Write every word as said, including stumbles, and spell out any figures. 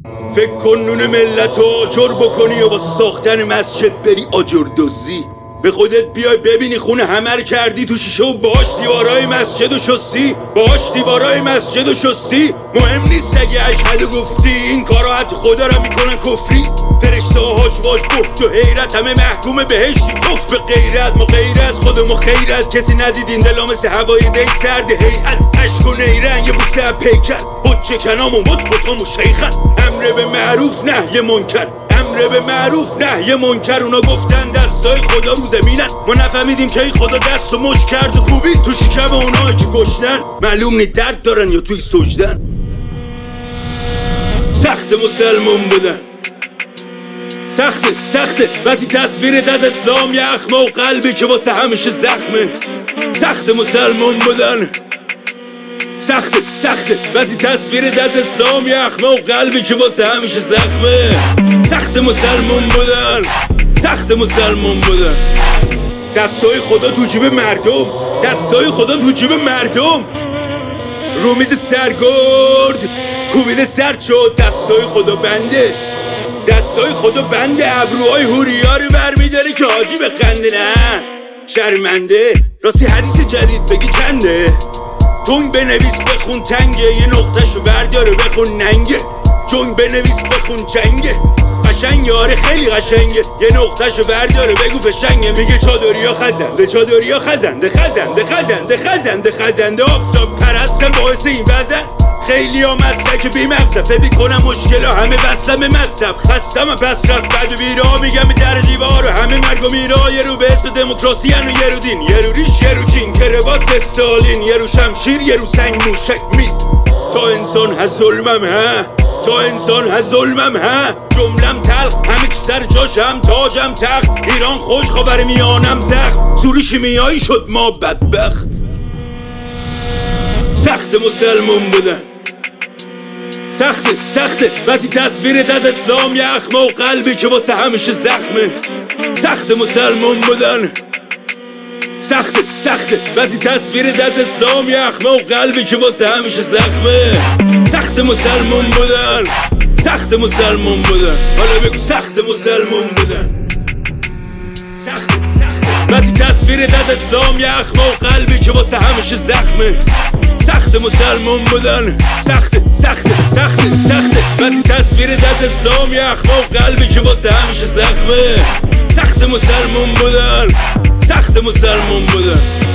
فکر کن نون ملت رو آجر بکنی و واسه ساختن مسجد بری آجر دزدی. به خودت بیای ببینی خونه همه رو کردی تو شیشه و باش دیوارای مسجد و شستی، باش دیوارای مسجد و شستی. مهم نیست اگه اشهد گفتی، این کارا حتی خدا رو میکنن کفری. فرشته ها هاش واش بحت و حیرت، همه محکوم بهشتی توف به غیرت. ما غیر از خودمون خیر از کسی ندیدین، دلا مثل هوای دی سرد هیئت. عشق و نیرنگ یه بوسه از پیکر، حجه کنام و مطبطام و شیخن. امر به معروف نهی منکر، امر به معروف نهی منکر. اونا گفتن دستای خدا رو زمینن، ما نفهمیدیم که ای خدا دست و مش کرد و خوبی تو شکم اونایی که گشتن. معلوم نی درد دارن یا توی سجدن. سخت مسلمون بودن، سخته سخته وقتی تصویرت از اسلام یه اخمه و قلبی که واسه همیشه زخمه. سخت مسلمون بودن، سخته سخته وقتی تصویرت از اسلام یه اخمه و قلبی که واسه همیشه زخمه. سخت مسلمون بودن، سخت مسلمون بودن. دستای خدا تو جیب مردم، دستای خدا تو جیب مردم. رومیز سرگرد کوبیده سرد شد، دستای خدا بنده، دستای خدا بنده. ابروهای هوریا رو برمیداری که حاجی بخنده، نه شرمنده. راستی حدیث جدید بگی چنده؟ جنگ بنویس بخون تنگه، یه نقطهشو برداره بخون ننگه. جنگ بنویس بخون جنگه، قشنگه آره خیلی قشنگه. یه نقطهشو برداره بگو فشنگه. میگه چادریا خزنده، چادریا خزنده، خزنده خزنده خزنده خزنده. آفتاب پرستم باعث این وزن، خیلی ها مسلک بی مغزب. فبی کنم مشکل ها همه بستم مذهب. خستم پس رفت بد و بیرا، میگم در دیوار و همه مرگ و میرا. یه رو به اسم دموکراسی هن و یه رو دین، یه رو ریش یه رو چین کروات استالین، یه رو شمشیر یه رو سنگ موشک میل. تا انسان هست ظلمم ها، تا انسان هست ظلمم ها. جملم تلخ همه چی سر جاشم، تاجم تخت. ایران خوش خبر میانم زخم، سوری شیمیایی شد ما بدبخت. سخت مسلمون بودن، سخته سخته وقتی تصویرت از اسلام یه اخمه و قلبی که واسه همیشه زخمه. سخت مسلمون بودن، سخته سخته وقتی تصویرت از اسلام یه اخمه و قلبی که واسه همیشه زخمه. سخت مسلمون بودن، سخت مسلمون بودن. حالا بگو سخت مسلمون بودن، سخت سخته وقتی تصویرت از اسلام یه اخمه و قلبی که واسه همیشه زخمه. سخت مسلمون بودن، سخت سخت سخت سخت وقتی تصویرت از اسلام یه اخمه و قلبی که واسه همیشه زخمه. سخت مسلمون بودن، سخت مسلمون بودن.